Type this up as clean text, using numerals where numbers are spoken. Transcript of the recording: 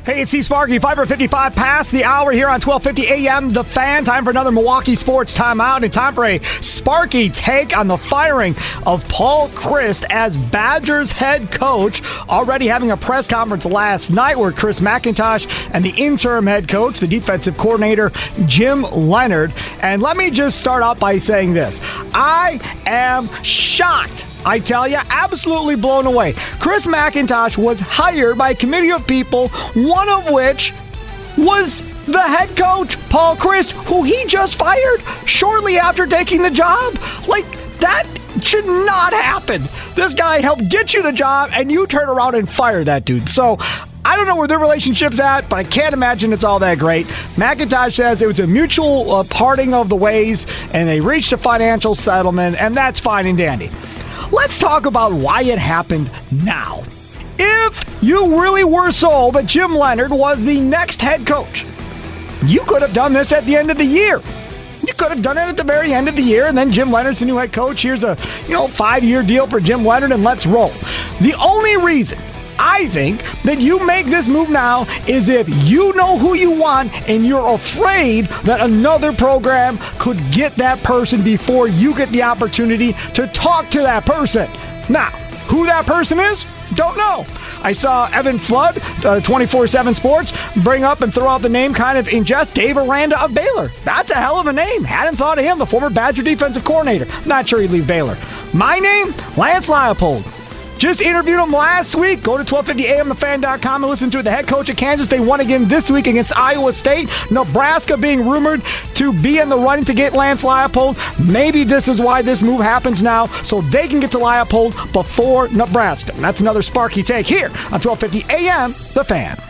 Hey, it's C-Sparky, 5:55 past the hour here on 1250 AM. The Fan. Time for another Milwaukee Sports Timeout and time for a Sparky take on the firing of Paul Chryst as Badgers head coach. Already having a press conference last night where Chris McIntosh and the interim head coach, the defensive coordinator, Jim Leonhard. And let me just start out by saying this. I am shocked. I tell you, absolutely blown away. Chris McIntosh was hired by a committee of people, one of which was the head coach, Paul Chryst, who he just fired shortly after taking the job. Like, that should not happen. This guy helped get you the job, and you turn around and fire that dude. So, I don't know where their relationship's at, but I can't imagine it's all that great. McIntosh says it was a mutual parting of the ways, and they reached a financial settlement, and that's fine and dandy. Let's talk about why it happened now. If you really were sold that Jim Leonhard was the next head coach, you could have done this at the end of the year. You could have done it at the very end of the year, and then Jim Leonhard's the new head coach. Here's a 5-year deal for Jim Leonhard, and let's roll. The only reason I think that you make this move now is if you know who you want and you're afraid that another program could get that person before you get the opportunity to talk to that person. Now, who that person is, don't know. I saw Evan Flood, 24/7 Sports, bring up and throw out the name kind of in jest, Dave Aranda of Baylor. That's a hell of a name. Hadn't thought of him, the former Badger defensive coordinator. Not sure he'd leave Baylor. My name, Lance Leipold. Just interviewed him last week. Go to 1250amthefan.com and listen to it. The head coach of Kansas, they won again this week against Iowa State. Nebraska being rumored to be in the running to get Lance Leipold. Maybe this is why this move happens now, so they can get to Leipold before Nebraska. That's another Sparky take here on 1250 AM, The Fan.